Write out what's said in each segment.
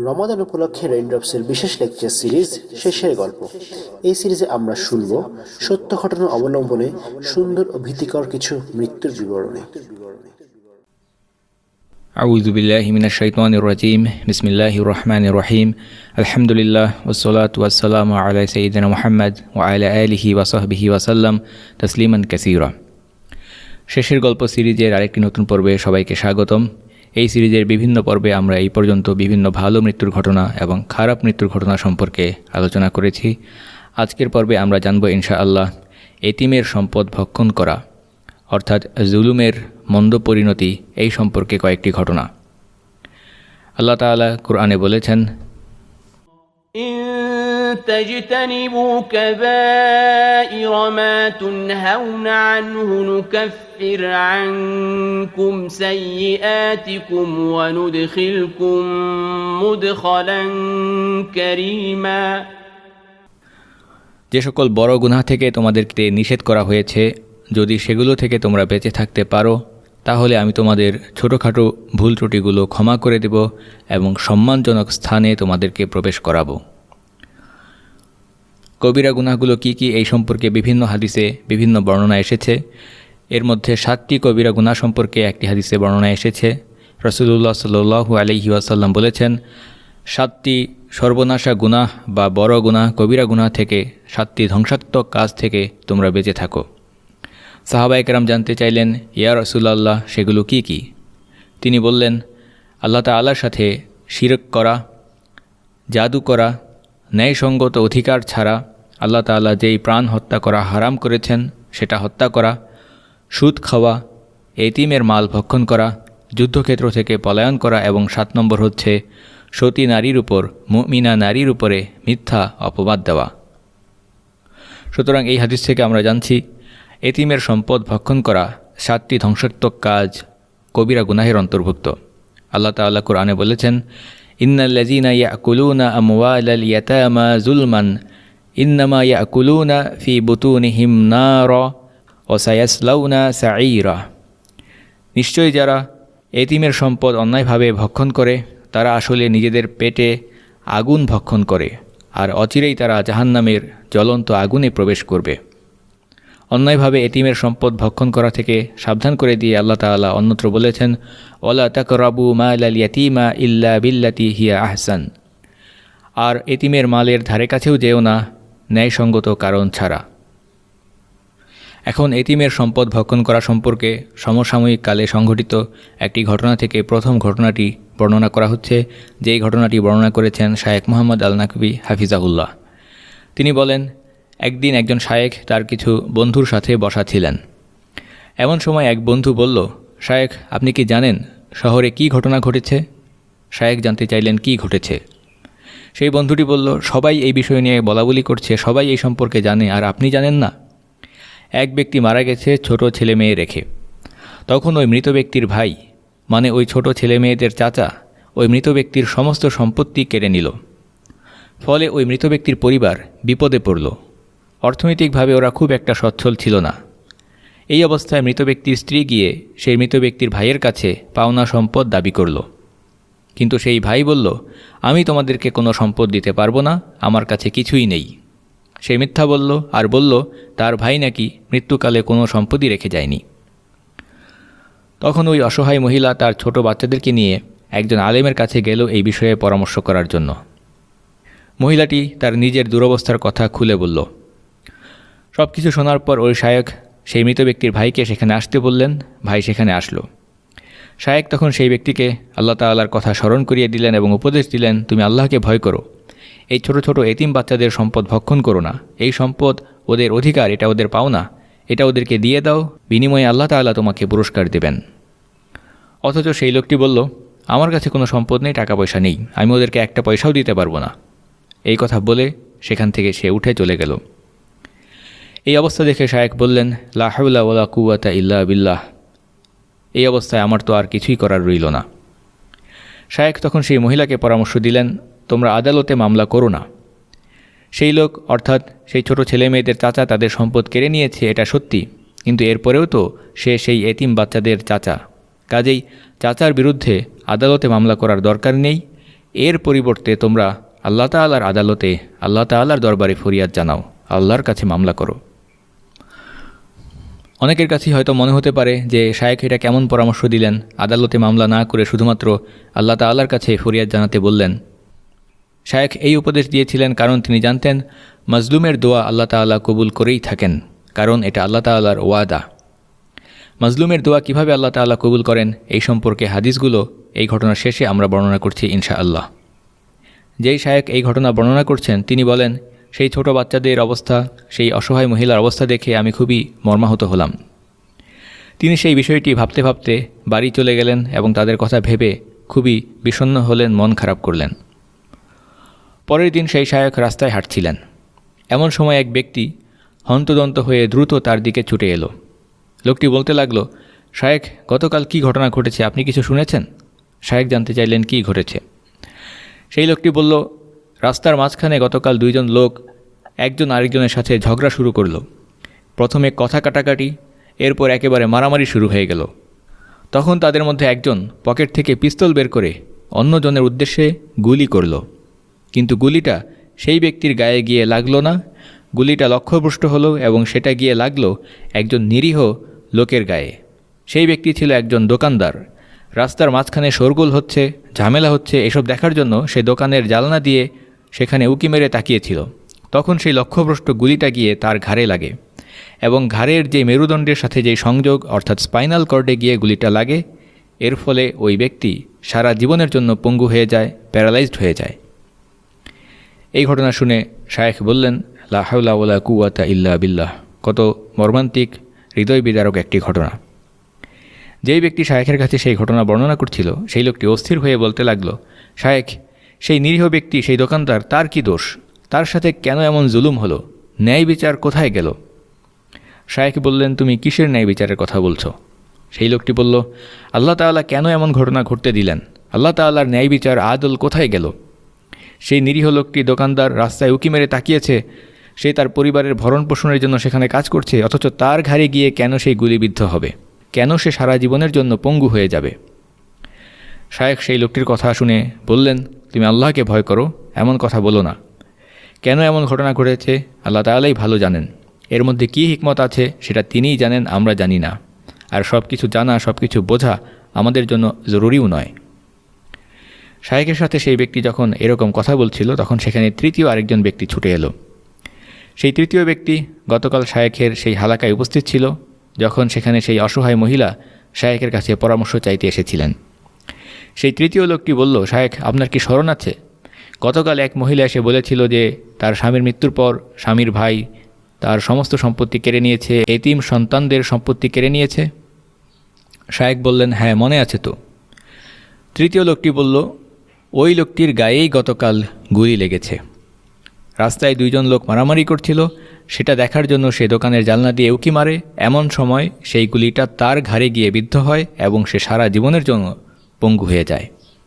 রমাদান উপলক্ষে রেইনড্রপসের বিশেষ lecture series শেষের গল্প। এই সিরিজে আমরা শুনব সত্য ঘটনা অবলম্বনে সুন্দর ও ভীতিকর কিছু মৃত্যুর বিবরণী। أعوذ بالله من الشيطان الرجيم بسم الله الرحمن الرحيم الحمد لله والصلاة والسلام على سيدنا محمد وعلى آله وصحبه وسلم تسليما كثيرا। শেষের গল্প সিরিজের আরেকটি নতুন পর্বে সবাইকে স্বাগতম। এই সিরিজের বিভিন্ন পর্বে আমরা এই পর্যন্ত বিভিন্ন ভালো মৃত্যুর ঘটনা এবং খারাপ মৃত্যুর ঘটনা সম্পর্কে আলোচনা করেছি। আজকের পর্বে আমরা জানব ইনশাআল্লাহ এতিমের সম্পদ ভক্ষণ করা অর্থাৎ জুলুমের মন্দ পরিণতি এই সম্পর্কে কয়েকটি ঘটনা। আল্লাহ তাআলা কুরআনে বলেছেন, إن تجتنبوا كبائر ما تنهون عنه نكفر عنكم سيئاتكم وندخلكم مدخلا كريما। যে সকল বড় গুনাহ থেকে তোমাদেরকে নিষেধ করা হয়েছে, যদি সেগুলো থেকে তোমরা বেঁচে থাকতে পারো তাহলে আমি তোমাদের ছোটোখাটো ভুল ত্রুটিগুলো ক্ষমা করে দেব এবং সম্মানজনক স্থানে তোমাদেরকে প্রবেশ করাবো। কবিরা গুনাহগুলো কি কি এই সম্পর্কে বিভিন্ন হাদিসে বিভিন্ন বর্ণনা এসেছে। এর মধ্যে 7টি কবিরা গুনাহ সম্পর্কে একটি হাদিসে বর্ণনা এসেছে। রাসূলুল্লাহ সাল্লাল্লাহু আলাইহি ওয়াসাল্লাম বলেছেন, 7টি সর্বনাশা গুনাহ বা বড় গুনাহ কবিরা গুনাহ থেকে 7টি ধ্বংসাত্মক কাজ থেকে তোমরা বেঁচে থাকো। সাহাবায়ে কেরাম জানতে চাইলেন, ইয়া রাসূলুল্লাহ, সেগুলো কি কি? তিনি বললেন, আল্লাহ তাআলার সাথে শিরক করা, জাদু করা, ন্যায়সঙ্গত অধিকার ছাড়া আল্লাহ তাআলা যেই প্রাণ হত্যা করা হারাম করেছেন সেটা হত্যা করা, সুদ খাওয়া, এতিমের মাল ভক্ষণ করা, যুদ্ধক্ষেত্র থেকে পলায়ন করা এবং 7 নম্বর হচ্ছে সতী নারীর উপর, মুমিনা নারীর উপরে মিথ্যা অপবাদ দেওয়া। সুতরাং এই হাদিস থেকে আমরা জানছি এতিমের সম্পদ ভক্ষণ করা 7টি ধ্বংসাত্মক কাজ কবিরা গুনাহের অন্তর্ভুক্ত। আল্লাহ তাআলা কুরআনে বলেছেন, ইন্নাল্লাযীনা ইয়াকুলুনা আমওয়ালাল ইয়াতামা যুলমান ইন্নামা ইয়াকুলুনা ফি বুতুনিহিম নারা ওয়া সায়াসলাউনা সাঈরা। নিশ্চয়ই যারা এতিমের সম্পদ অন্যায়ভাবে ভক্ষণ করে তারা আসলে নিজেদের পেটে আগুন ভক্ষণ করে আর অচিরেই তারা জাহান্নামের জ্বলন্ত আগুনে প্রবেশ করবে। অন্যায়ভাবে এতিমের সম্পদ ভক্ষণ করা থেকে সাবধান করে দিয়ে আল্লাহ তাআলা অন্যত্র বলেছেন, ওয়ালা তাকরাবু মালাল ইয়াতীমা ইল্লা বিল্লাতি হিয়া আহসান। আর এতিমের মালের ধারে কাছেও যেও না ন্যায়সঙ্গত কারণ ছাড়া। এখন এতিমের সম্পদ ভক্ষণ করা সম্পর্কে সমসাময়িক কালে সংঘটিত একটি ঘটনা থেকে প্রথম ঘটনাটি বর্ণনা করা হচ্ছে, যেই ঘটনাটি বর্ণনা করেছেন শায়েখ মুহাম্মদ আল নাকভি হাফিজাহুল্লাহ। তিনি বলেন, একদিন একজন শায়েখ তার কিছু বন্ধুর সাথে বসা ছিলেন। এমন সময় এক বন্ধু বলল, শায়েখ, আপনি কি জানেন শহরে কি ঘটনা ঘটেছে? শায়েখ জানতে চাইলেন কি ঘটেছে। সেই বন্ধুটি বলল, সবাই এই বিষয় নিয়ে বলাবলি করছে, সবাই এই সম্পর্কে জানে, আর আপনি জানেন না? এক ব্যক্তি মারা গেছে ছোট ছেলে মেয়ে রেখে। তখন ওই মৃত ব্যক্তির ভাই, মানে ওই ছোট ছেলে মেয়েদের চাচা, ওই মৃত ব্যক্তির সমস্ত সম্পত্তি কেড়ে নিল। ফলে ওই মৃত ব্যক্তির পরিবার বিপদে পড়ল। অর্থনৈতিকভাবে ওরা খুব একটা সচ্ছল ছিল না। এই অবস্থায় মৃত ব্যক্তির স্ত্রী গিয়ে সেই মৃত ব্যক্তির ভাইয়ের কাছে পাওনা সম্পদ দাবি করল। কিন্তু সেই ভাই বলল, আমি তোমাদেরকে কোনো সম্পদ দিতে পারবো না, আমার কাছে কিছুই নেই। সে মিথ্যা বলল আর বলল তার ভাই নাকি মৃত্যুকালে কোনো সম্পদই রেখে যায়নি। তখন ওই অসহায় মহিলা তার ছোট বাচ্চাদেরকে নিয়ে একজন আলেমের কাছে গেল এই বিষয়ে পরামর্শ করার জন্য। মহিলাটি তার নিজের দুরবস্থার কথা খুলে বলল। সব কিছু শোনার পর ওই শায়েখ সেই মৃত ব্যক্তির ভাইকে সেখানে আসতে বললেন। ভাই সেখানে আসলো। শায়েখ তখন সেই ব্যক্তিকে আল্লাহ তাআলার কথা স্মরণ করিয়ে দিলেন এবং উপদেশ দিলেন, তুমি আল্লাহকে ভয় করো, এই ছোট ছোট এতিম বাচ্চাদের সম্পদ ভক্ষণ করো না, এই সম্পদ ওদের অধিকার, এটা ওদের পাওনা, এটা ওদেরকে দিয়ে দাও, বিনিময়ে আল্লাহ তাআলা তোমাকে পুরস্কার দেবেন। অথচ সেই লোকটি বলল, আমার কাছে কোনো সম্পদ নেই, টাকা পয়সা নেই, আমি ওদেরকে একটা পয়সাও দিতে পারবো না। এই কথা বলে সেখান থেকে সে উঠে চলে গেল। এই অবস্থা দেখে শায়েখ বললেন, লা হাওলা ওয়ালা কুওয়াতা ইল্লা বিল্লাহ, এই অবস্থায় আমার তো আর কিছুই করার রইল না। শায়েখ তখন সেই মহিলাকে পরামর্শ দিলেন, তোমরা আদালতে মামলা করো না। সেই লোক অর্থাৎ সেই ছোট ছেলে মেয়েদের চাচা তাদের সম্পদ কেড়ে নিয়েছে, এটা সত্যি, কিন্তু এরপরেও তো সে সেই এতিম বাচ্চাদের চাচা, কাজেই চাচার বিরুদ্ধে আদালতে মামলা করার দরকার নেই। এর পরিবর্তে তোমরা আল্লাহ তাআলার আদালতে আল্লাহ তাআলার দরবারে ফরিয়াদ জানাও, আল্লাহর কাছে মামলা করো। অনেকের কাছেই হয়তো মনে হতে পারে যে শায়েখ এটা কেমন পরামর্শ দিলেন, আদালতে মামলা না করে শুধুমাত্র আল্লাহ তাআলার কাছে ফরিয়াদ জানাতে বললেন। শায়েখ এই উপদেশ দিয়েছিলেন কারণ তিনি জানতেন মাজলুমের দোয়া আল্লাহ তাআলা কবুল করেই থাকেন, কারণ এটা আল্লাহ তাআলার ওয়াদা। মাজলুমের দোয়া কিভাবে আল্লাহ তাআলা কবুল করেন এই সম্পর্কে হাদিসগুলো এই ঘটনার শেষে আমরা বর্ণনা করছি ইনশাআল্লাহ। যেই শায়েখ এই ঘটনা বর্ণনা করছেন তিনি বলেন, সেই ছোট বাচ্চাদের অবস্থা, সেই অসহায় মহিলার অবস্থা দেখে আমি খুবই মর্মাহত হলাম। তিনি সেই বিষয়টি ভাবতে ভাবতে বাড়ি চলে গেলেন এবং তাদের কথা ভেবে খুবই বিষণ্ণ হলেন, মন খারাপ করলেন। পরের দিন সেই শায়েখ রাস্তায় হাঁটছিলেন। এমন সময় এক ব্যক্তি হন্তদন্ত হয়ে দ্রুত তার দিকে ছুটে এলো। লোকটি বলতে লাগলো, শায়েখ, গতকাল কি ঘটনা ঘটেছে আপনি কিছু শুনেছেন? শায়েখ জানতে চাইলেন কি ঘটেছে। সেই লোকটি বলল, রাস্তার মাঝখানে গতকাল দুইজন লোক একজন আরেকজনের সাথে ঝগড়া শুরু করলো। প্রথমে কথা কাটাকাটি, এরপর একেবারে মারামারি শুরু হয়ে গেল। তখন তাদের মধ্যে একজন পকেট থেকে পিস্তল বের করে অন্যজনের উদ্দেশ্যে গুলি করল, কিন্তু গুলিটা সেই ব্যক্তির গায়ে গিয়ে লাগলো না। গুলিটা লক্ষ্যভ্রষ্ট হলো এবং সেটা গিয়ে লাগলো একজন নিরীহ লোকের গায়ে। সেই ব্যক্তি ছিল একজন দোকানদার। রাস্তার মাঝখানে শোরগোল হচ্ছে, ঝামেলা হচ্ছে, এসব দেখার জন্য সে দোকানের জানলা দিয়ে সেখানে উকি মেরে তাকিয়েছিল। তখন সেই লক্ষ্যভ্রষ্ট গুলিটা গিয়ে তার ঘাড়ে লাগে এবং ঘাড়ের যে মেরুদণ্ডের সাথে যে সংযোগ অর্থাৎ স্পাইনাল কর্ডে গিয়ে গুলিটা লাগে। এর ফলে ওই ব্যক্তি সারা জীবনের জন্য পঙ্গু হয়ে যায়, প্যারালাইজড হয়ে যায়। এই ঘটনা শুনে শায়েখ বললেন, লা হাওলা ওয়ালা কুওয়াতা ইল্লা বিল্লাহ। কত মর্মান্তিক, হৃদয় বিদারক একটি ঘটনা। যেই ব্যক্তি শায়েখের কাছে সেই ঘটনা বর্ণনা করছিল সেই লোকটি অস্থির হয়ে বলতে লাগলো, শায়েখ, সেই নিরীহ ব্যক্তি, সেই দোকানদার, তার কি দোষ? তার সাথে কেন এমন জুলুম হলো? ন্যায় বিচার কোথায় গেল? শায়েখ বললেন, তুমি কিসের ন্যায় বিচারের কথা বলছো? সেই লোকটি বলল, আল্লাহ তাআলা কেন এমন ঘটনা ঘটতে দিলেন? আল্লাহ তাআলার ন্যায় বিচার আদল কোথায় গেল? সেই নিরীহ লোকটি দোকানদার রাস্তায় উকি মেরে তাকিয়েছে, সে তার পরিবারের ভরণ পোষণের জন্য সেখানে কাজ করছে, অথচ তার ঘাড়ে গিয়ে কেন সেই গুলিবিদ্ধ হবে? কেন সে সারা জীবনের জন্য পঙ্গু হয়ে যাবে? শায়েখ সেই লোকটির কথা শুনে বললেন, তুমি আল্লাহকে ভয় করো, এমন কথা বলো না। কেন এমন ঘটনা ঘটেছে আল্লাহ তাআলাই ভালো জানেন। এর মধ্যে কী হিকমত আছে সেটা তিনিই জানেন, আমরা জানি না। আর সব কিছু জানা, সব কিছু বোঝা আমাদের জন্য জরুরিও নয়। শায়েখের সাথে সেই ব্যক্তি যখন এরকম কথা বলছিল তখন সেখানে তৃতীয় আরেকজন ব্যক্তি ছুটে এলো। সেই তৃতীয় ব্যক্তি গতকাল শায়েখের সেই হালাকায় উপস্থিত ছিল যখন সেখানে সেই অসহায় মহিলা শায়েখের কাছে পরামর্শ চাইতে এসেছিলেন। সেই তৃতীয় লোকটি বলল, শায়েখ, আপনার কি স্মরণ আছে? গতকাল এক মহিলা এসে বলেছিল যে তার স্বামীর মৃত্যুর পর স্বামীর ভাই তার সমস্ত সম্পত্তি কেড়ে নিয়েছে, এতিম সন্তানদের সম্পত্তি কেড়ে নিয়েছে। শায়েখ বললেন, হ্যাঁ, মনে আছে তো। তৃতীয় লোকটি বলল, ওই লোকটির গায়েই গতকাল গুলি লেগেছে। রাস্তায় দুইজন লোক মারামারি করছিল, সেটা দেখার জন্য সে দোকানের জানলা দিয়ে উকি মারে। এমন সময় সেই গুলিটা তার ঘাড়ে গিয়ে বিদ্ধ হয় এবং সে সারা জীবনের জন্য পঙ্গু হয়ে যায়।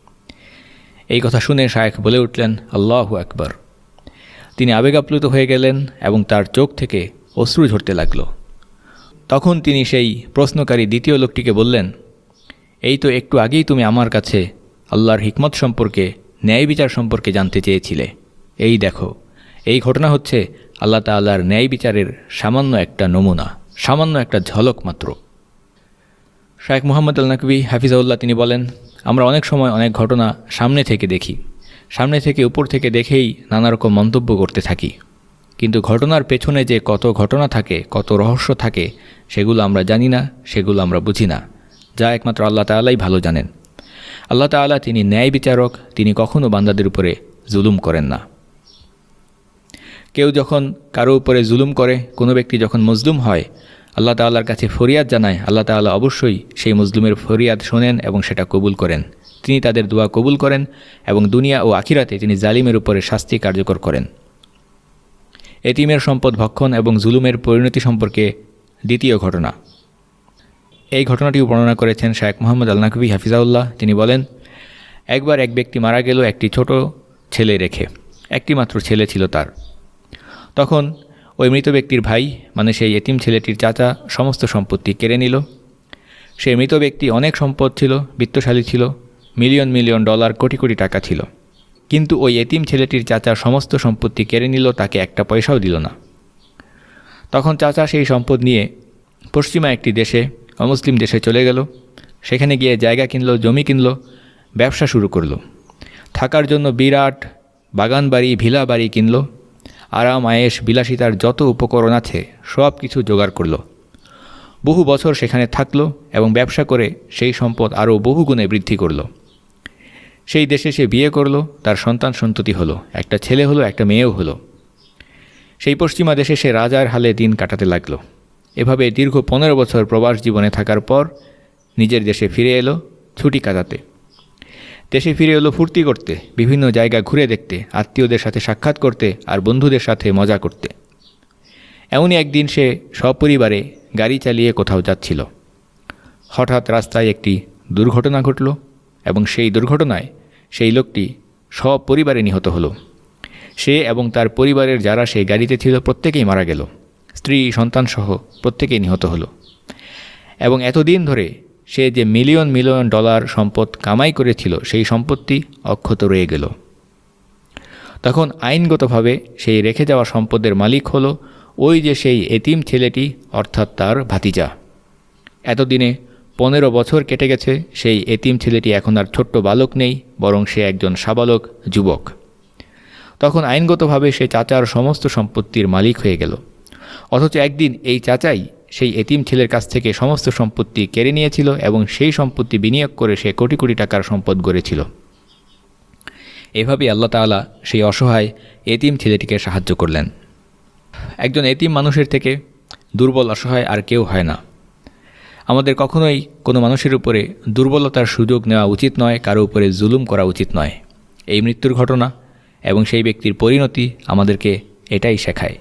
এই কথা শুনে শায়েখ বলে উঠলেন, আল্লাহু আকবার। তিনি আবেগাপ্লুত হয়ে গেলেন এবং তার চোখ থেকে অশ্রু ঝরতে লাগল। তখন তিনি সেই প্রশ্নকারী দ্বিতীয় লোকটিকে বললেন, এই তো একটু আগেই তুমি আমার কাছে আল্লাহর হিকমত সম্পর্কে, ন্যায় বিচার সম্পর্কে জানতে চেয়েছিলে। এই দেখো, এই ঘটনা হচ্ছে আল্লাহ তাআলার ন্যায় বিচারের সামান্য একটা নমুনা, সামান্য একটা ঝলক মাত্র। শায়েখ মুহাম্মদ আল নাকভি হাফিজাহুল্লাহ তিনি বলেন, আমরা অনেক সময় অনেক ঘটনা সামনে থেকে দেখি, সামনে থেকে উপর থেকে দেখেই নানা রকম মন্তব্য করতে থাকি, কিন্তু ঘটনার পেছনে যে কত ঘটনা থাকে, কত রহস্য থাকে, সেগুলো আমরা জানি না, সেগুলো আমরা বুঝি না, যা একমাত্র আল্লাহ তাআলাই ভালো জানেন। আল্লাহ তাআলা তিনি ন্যায় বিচারক, তিনি কখনও বান্দাদের উপরে জুলুম করেন না। কেউ যখন কারো উপরে জুলুম করে, কোনো ব্যক্তি যখন মজলুম হয়, আল্লাহ তাআলার কাছে ফরিয়াদ জানায়, আল্লাহ তাআলা অবশ্যই সেই মজলুমের ফরিয়াদ শোনেন এবং সেটা কবুল করেন। তিনি তাদের দোয়া কবুল করেন এবং দুনিয়া ও আখিরাতে তিনি জালিমের উপরে শাস্তি কার্যকর করেন। এতিমের সম্পদ ভক্ষণ এবং জুলুমের পরিণতি সম্পর্কে দ্বিতীয় ঘটনা। এই ঘটনাটিও বর্ণনা করেছেন শায়েখ মুহাম্মদ আল নাকভি হাফিজাহুল্লাহ। তিনি বলেন, একবার এক ব্যক্তি মারা গেল একটি ছোট ছেলে রেখে, একটি মাত্র ছেলে ছিল তার। তখন ওই মৃত ব্যক্তির ভাই, মানে সেই এতিম ছেলেটির চাচা, সমস্ত সম্পত্তি কেড়ে নিল। সেই মৃত ব্যক্তি অনেক সম্পদ ছিল, বিত্তশালী ছিল, million million dollar, crore crore টাকা ছিল। কিন্তু ওই এতিম ছেলেটির চাচা সমস্ত সম্পত্তি কেড়ে নিল, তাকে একটা পয়সাও দিল না। তখন চাচা সেই সম্পদ নিয়ে পশ্চিমা একটি দেশে, অমুসলিম দেশে চলে গেল। সেখানে গিয়ে জায়গা কিনল, জমি কিনল, ব্যবসা শুরু করলো। থাকার জন্য বিরাট বাগান বাড়ি, ভিলা বাড়ি কিনল। আরাম আয়েশ বিলাসিতার যত উপকরণ আছে সব কিছু জোগাড় করলো। বহু বছর সেখানে থাকলো এবং ব্যবসা করে সেই সম্পদ আরও বহুগুণে বৃদ্ধি করলো। সেই দেশে সে বিয়ে করলো, তার সন্তান সন্ততি হলো, একটা ছেলে হলো, একটা মেয়েও হলো। সেই পশ্চিমা দেশে সে রাজার হালে দিন কাটাতে লাগলো। এভাবে দীর্ঘ 15 বছর প্রবাস জীবনে থাকার পর নিজের দেশে ফিরে এলো ছুটি কাটাতে। দেশে ফিরে এলো ফুর্তি করতে, বিভিন্ন জায়গা ঘুরে দেখতে, আত্মীয়দের সাথে সাক্ষাৎ করতে আর বন্ধুদের সাথে মজা করতে। এমনই একদিন সে সপরিবারে গাড়ি চালিয়ে কোথাও যাচ্ছিল। হঠাৎ রাস্তায় একটি দুর্ঘটনা ঘটল এবং সেই দুর্ঘটনায় সেই লোকটি সপরিবারে নিহত হলো। সে এবং তার পরিবারের যারা সেই গাড়িতে ছিল প্রত্যেকেই মারা গেল। স্ত্রী সন্তানসহ প্রত্যেকেই নিহত হলো। এবং এতদিন ধরে সে যে মিলিয়ন মিলিয়ন ডলার সম্পদ কামাই করেছিল সেই সম্পত্তি অক্ষত রয়ে গেল। তখন আইনগতভাবে সেই রেখে যাওয়া সম্পদের মালিক হলো ওই যে সেই এতিম ছেলেটি, অর্থাৎ তার ভাতিজা। এতদিনে 15 বছর কেটে গেছে, সেই এতিম ছেলেটি এখন আর ছোট্ট বালক নেই, বরং সে একজন সাবালক যুবক। তখন আইনগতভাবে সে চাচার সমস্ত সম্পত্তির মালিক হয়ে গেল। অথচ একদিন এই চাচাই সেই এতিম ছেলের কাছ থেকে সমস্ত সম্পত্তি কেড়ে নিয়েছিল এবং সেই সম্পত্তি বিনিয়োগ করে সে কোটি কোটি টাকার সম্পদ গড়েছিল। এভাবেই আল্লাহ তাআলা সেই অসহায় এতিম ছেলেটিকে সাহায্য করলেন। একজন এতিম মানুষের থেকে দুর্বল অসহায় আর কেউ হয় না। আমাদের কখনোই কোনো মানুষের উপরে দুর্বলতার সুযোগ নেওয়া উচিত নয়, কারো উপরে জুলুম করা উচিত নয়। এই মৃত্যুর ঘটনা এবং সেই ব্যক্তির পরিণতি আমাদেরকে এটাই শেখায়।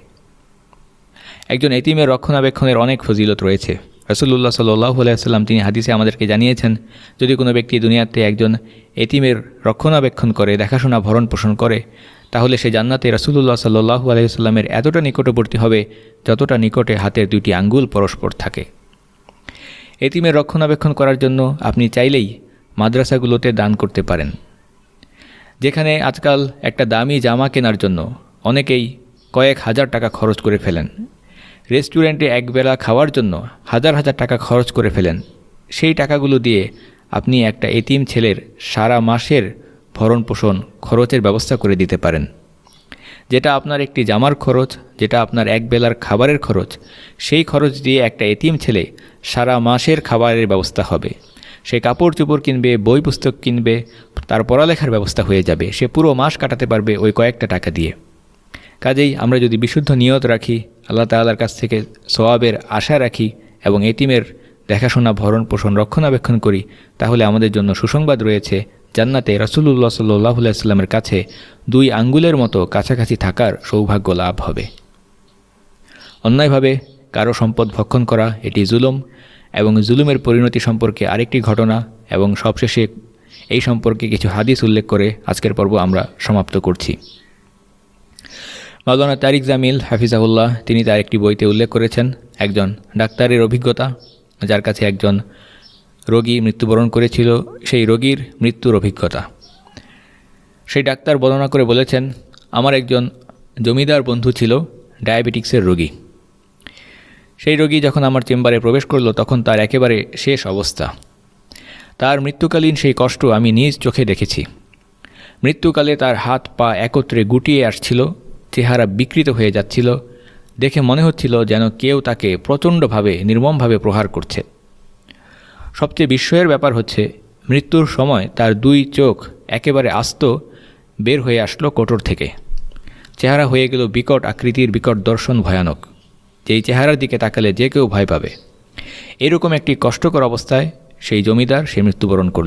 একজন এতিমের রক্ষণাবেক্ষণের অনেক ফজিলত রয়েছে। রাসূলুল্লাহ সাল্লাল্লাহু আলাইহি ওয়াসাল্লাম তিনি হাদিসে আমাদেরকে জানিয়েছেন, যদি কোনো ব্যক্তি দুনিয়াতে একজন এতিমের রক্ষণাবেক্ষণ করে, দেখাশোনা ভরণ পোষণ করে, তাহলে সে জান্নাতে রাসূলুল্লাহ সাল্লাল্লাহু আলাইহি ওয়াসাল্লামের এতটা নিকটবর্তী হবে যতটা নিকটে হাতের 2টি আঙ্গুল পরস্পর থাকে। এতিমের রক্ষণাবেক্ষণ করার জন্য আপনি চাইলেই মাদ্রাসাগুলোতে দান করতে পারেন। যেখানে আজকাল একটা দামি জামা কেনার জন্য অনেকেই কয়েক হাজার টাকা খরচ করে ফেলেন, রেস্টুরেন্টে একবেলা খাওয়ার জন্য হাজার হাজার টাকা খরচ করে ফেলেন, সেই টাকাগুলো দিয়ে আপনি একটা এতিম ছেলের সারা মাসের ভরণ পোষণ খরচের ব্যবস্থা করে দিতে পারেন। যেটা আপনার একটি জামার খরচ, যেটা আপনার একবেলার খাবারের খরচ, সেই খরচ দিয়ে একটা এতিম ছেলে সারা মাসের খাবারের ব্যবস্থা হবে। সে কাপড় চোপড় কিনবে, বই পুস্তক কিনবে, তার পড়ালেখার ব্যবস্থা হয়ে যাবে। সে পুরো মাস কাটাতে পারবে ওই কয়েকটা টাকা দিয়ে। কাজেই আমরা যদি বিশুদ্ধ নিয়ত রাখি, আল্লাহ তাআলার কাছ থেকে সওয়াবের আশা রাখি এবং এতিমের দেখাশোনা ভরণ পোষণ রক্ষণাবেক্ষণ করি, তাহলে আমাদের জন্য সুসংবাদ রয়েছে, জান্নাতে রাসূলুল্লাহ সাল্লাল্লাহু আলাইহি ওয়াসাল্লামের কাছে 2 আঙ্গুলের মতো কাছাকাছি থাকার সৌভাগ্য লাভ হবে। অন্যায়ভাবে কারো সম্পদ ভক্ষণ করা এটি জুলুম, এবং জুলুমের পরিণতি সম্পর্কে আরেকটি ঘটনা এবং সবশেষে এই সম্পর্কে কিছু হাদিস উল্লেখ করে আজকের পর্ব আমরা সমাপ্ত করছি। মাওলানা তারিক জামিল হাফিজাহুল্লাহ তিনি তার একটি বইতে উল্লেখ করেছেন একজন ডাক্তারের অভিজ্ঞতা, যার কাছে একজন রোগী মৃত্যুবরণ করেছিল, সেই রোগীর মৃত্যুর অভিজ্ঞতা। সেই ডাক্তার বর্ণনা করে বলেছেন, আমার একজন জমিদার বন্ধু ছিল ডায়াবেটিক্সের রোগী। সেই রোগী যখন আমার চেম্বারে প্রবেশ করলো তখন তার একেবারে শেষ অবস্থা। তার মৃত্যুকালীন সেই কষ্ট আমি নিজ চোখে দেখেছি। মৃত্যুকালে তার হাত পা একত্রে গুটিয়ে আসছিল, চেহারা বিকৃত হয়ে যাচ্ছিল, দেখে মনে হচ্ছিল যেন কেউ তাকে প্রচণ্ডভাবে নির্মমভাবে প্রহার করছে। সবচেয়ে বিস্ময়ের ব্যাপার হচ্ছে, মৃত্যুর সময় তার 2 চোখ একেবারে আস্ত বের হয়ে আসলো কোটর থেকে। চেহারা হয়ে গেল বিকট আকৃতির, বিকট দর্শন, ভয়ানক, যেই চেহারার দিকে তাকালে যে কেউ ভয় পাবে। এরকম একটি কষ্টকর অবস্থায় সেই জমিদার সে মৃত্যুবরণ করল।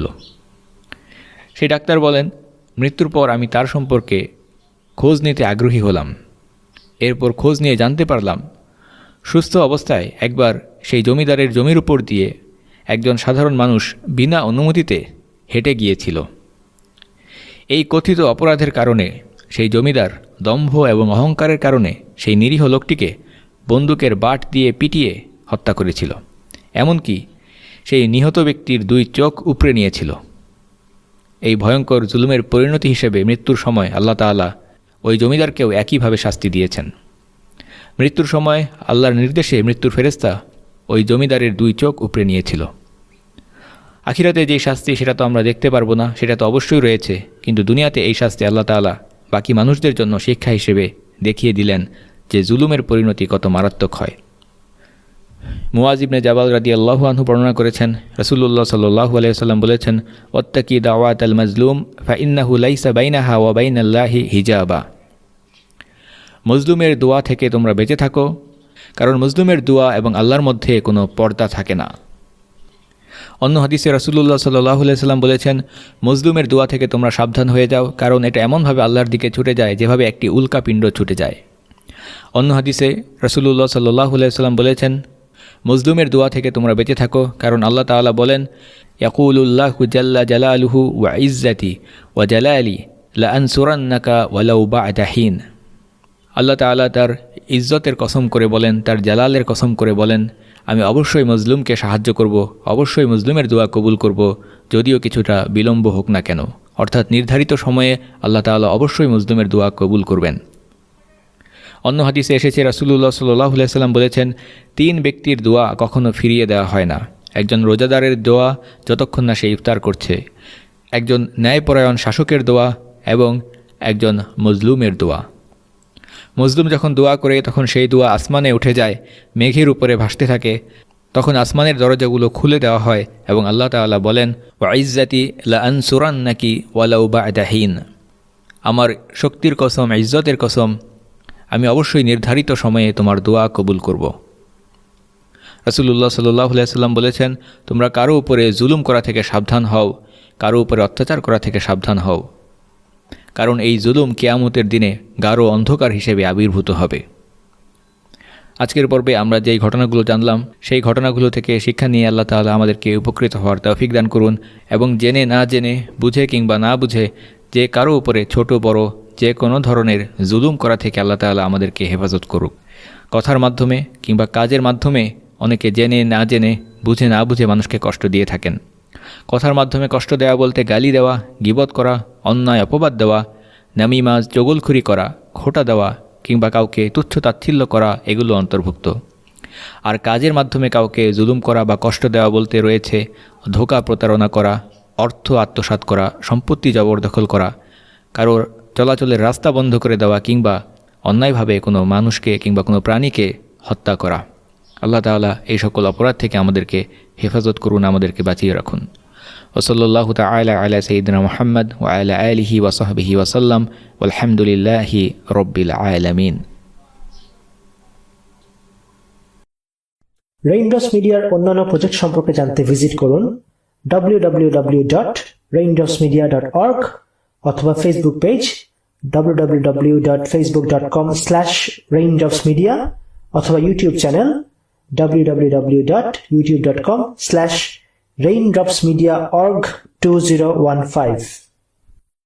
সেই ডাক্তার বলেন, মৃত্যুর পর আমি তার সম্পর্কে খোঁজ নিতে আগ্রহী হলাম। এরপর খোঁজ নিয়ে জানতে পারলাম, সুস্থ অবস্থায় একবার সেই জমিদারের জমির উপর দিয়ে একজন সাধারণ মানুষ বিনা অনুমতিতে হেঁটে গিয়েছিল। এই কথিত অপরাধের কারণে সেই জমিদার দম্ভ এবং অহংকারের কারণে সেই নিরীহ লোকটিকে বন্দুকের বাট দিয়ে পিটিয়ে হত্যা করেছিল। এমনকি সেই নিহত ব্যক্তির 2 চোখ উপড়ে নিয়েছিল। এই ভয়ঙ্কর জুলুমের পরিণতি হিসেবে মৃত্যুর সময় আল্লাহ তাআলা ওই জমিদারকেও একইভাবে শাস্তি দিয়েছেন। মৃত্যুর সময় আল্লাহর নির্দেশে মৃত্যুর ফেরেশতা ওই জমিদারের 2 চোখ উপড়ে নিয়েছিল। আখিরাতে যে শাস্তি সেটা তো আমরা দেখতে পারবো না, সেটা তো অবশ্যই রয়েছে, কিন্তু দুনিয়াতে এই শাস্তি আল্লাহ তাআলা বাকি মানুষদের জন্য শিক্ষা হিসেবে দেখিয়ে দিলেন যে জুলুমের পরিণতি কত মারাত্মক হয়। মুআজ ইবনে জাবাল রাদিয়াল্লাহু আনহু বর্ণনা করেছেন, রাসূলুল্লাহ সাল্লাল্লাহু আলাইহি ওয়াসাল্লাম বলেছেন, ওয়াত্তাকি দাওয়াতাল মাজলুম ফাইন্নাহু লাইসা বাইনাহা ওয়া বাইনাল্লাহি হিজাবা। মজলুমের দোয়া থেকে তোমরা বেঁচে থাকো, কারণ মজলুমের দোয়া এবং আল্লাহর মধ্যে কোনো পর্দা থাকে না। অন্য হাদিসে রাসূলুল্লাহ সাল্লাল্লাহু আলাইহি ওয়াসাল্লাম বলেছেন, মজলুমের দোয়া থেকে তোমরা সাবধান হয়ে যাও, কারণ এটা এমনভাবে আল্লাহর দিকে ছুটে যায় যেভাবে একটি উল্কাপিণ্ড ছুটে যায়। অন্য হাদিসে রাসূলুল্লাহ সাল্লাল্লাহু আলাইহি ওয়াসাল্লাম বলেছেন, মজলুমের দোয়া থেকে তোমরা বেঁচে থাকো, কারণ আল্লাহ তাআলা বলেন, ইয়াকুলুল্লাহু জাল্লা জালালুহু ওয়া ইজ্জাতি ওয়া জালালি লা আনসুরান্নাকা ওয়ালাউ বা'দা হিন। আল্লাহ তাআলা তার ইজ্জতের কসম করে বলেন, তার জালালের কসম করে বলেন, আমি অবশ্যই মজলুমকে সাহায্য করব, অবশ্যই মজলুমের দোয়া কবুল করব, যদিও কিছুটা বিলম্ব হোক না কেন। অর্থাৎ নির্ধারিত সময়ে আল্লাহ তাআলা অবশ্যই মজলুমের দোয়া কবুল করবেন। অন্য হাদিসে এসেছে, রাসূলুল্লাহ সাল্লাল্লাহু আলাইহি ওয়াসাল্লাম বলেছেন, 3 ব্যক্তির দোয়া কখনো ফিরিয়ে দেওয়া হয় না। একজন রোজাদারের দোয়া যতক্ষণ না সে ইফতার করছে, একজন ন্যায়পরায়ণ শাসকের দোয়া এবং একজন মজলুমের দোয়া। মজলুম যখন দোয়া করে তখন সেই দোয়া আসমানে উঠে যায়, মেঘের উপরে ভাসতে থাকে। তখন আসমানের দরজাগুলো খুলে দেওয়া হয় এবং আল্লাহ তাআলা বলেন, ওয়া ইজ্জাতি লা আনসুরান্নাকি ওয়ালাউ বা'দা হিন। আমার শক্তির কসম, ইজ্জতের কসম, আমি অবশ্যই নির্ধারিত সময়ে তোমার দোয়া কবুল করব। রাসূলুল্লাহ সাল্লাল্লাহু আলাইহি ওয়াসাল্লাম বলেছেন, তোমরা কারো উপরে জুলুম করা থেকে সাবধান হও, কারো উপরে অত্যাচার করা থেকে সাবধান হও, কারণ এই জুলুম কিয়ামতের দিনে গাঢ় অন্ধকার হিসেবে আবির্ভূত হবে। আজকের পর্বে আমরা যেই ঘটনাগুলো জানলাম, সেই ঘটনাগুলো থেকে শিক্ষা নিয়ে আল্লাহ তাআলা আমাদেরকে উপকৃত হওয়ার তৌফিক দান করুন, এবং জেনে না জেনে, বুঝে কিংবা না বুঝে যে কারো উপরে ছোট বড় যে কোনো ধরনের জুলুম করা থেকে আল্লাহ তাআলা আমাদেরকে হেফাজত করুক। কথার মাধ্যমে কিংবা কাজের মাধ্যমে অনেকে জেনে না জেনে, বুঝে না বুঝে মানুষকে কষ্ট দিয়ে থাকেন। কথার মাধ্যমে কষ্ট দেওয়া বলতে গালি দেওয়া, গীবত করা, অন্যায় অপবাদ দেওয়া, নামিমাজ, চগলখুরি করা, খোঁটা দেওয়া কিংবা কাউকে তুচ্ছ তাচ্ছিল্য করা, এগুলো অন্তর্ভুক্ত। আর কাজের মাধ্যমে কাউকে জুলুম করা বা কষ্ট দেওয়া বলতে রয়েছে ধোঁকা, প্রতারণা করা, অর্থ আত্মসাৎ করা, সম্পত্তি জবরদখল করা, কারোর চলাচলের রাস্তা বন্ধ করে দেওয়া কিংবা অন্যায়ভাবে কোনো মানুষকে কিংবা কোনো প্রাণীকে হত্যা করা। আল্লাহ তাআলা এই সকল অপরাধ থেকে আমাদেরকে হেফাজত করুন, আমাদেরকে বাঁচিয়ে রাখুন। ওসল্লাল্লাহু তাআলা আলা সাইয়্যিদিনা মুহাম্মদ ওয়া আলা আলিহি ওয়া সাহবিহি ওয়া সাল্লাম, ওয়ালহামদুলিল্লাহি রাব্বিল আলামিন। রেইনড্রপস মিডিয়ার অন্যান্য প্রজেক্ট সম্পর্কে জানতে ভিজিট করুন www.raindropsmedia.org অথবা ফেসবুক পেজ www.facebook.com/raindropsmedia অথবা ইউটিউব চ্যানেল www.youtube.com/raindropsmediaorg2015